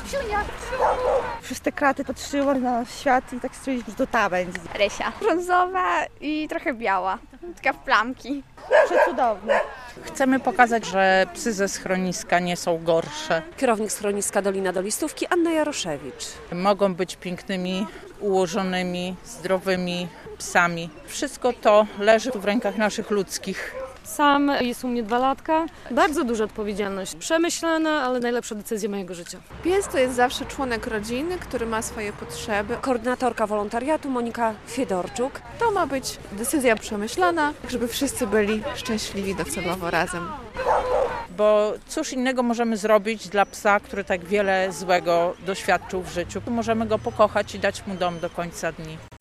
Przez te kraty patrzyła na świat i tak stwierdziliśmy, że to ta będzie. Rysia. Brązowa i trochę biała. Taka w plamki. Przecudowne. Chcemy pokazać, że psy ze schroniska nie są gorsze. Kierownik schroniska Dolina do Listówki, Anna Jaroszewicz. Mogą być pięknymi, ułożonymi, zdrowymi psami. Wszystko to leży w rękach naszych ludzkich. Sam jest u mnie 2 latka. Bardzo duża odpowiedzialność. Przemyślana, ale najlepsza decyzja mojego życia. Pies to jest zawsze członek rodziny, który ma swoje potrzeby. Koordynatorka wolontariatu Monika Fiedorczuk. To ma być decyzja przemyślana, żeby wszyscy byli szczęśliwi docelowo razem. Bo cóż innego możemy zrobić dla psa, który tak wiele złego doświadczył w życiu. Możemy go pokochać i dać mu dom do końca dni.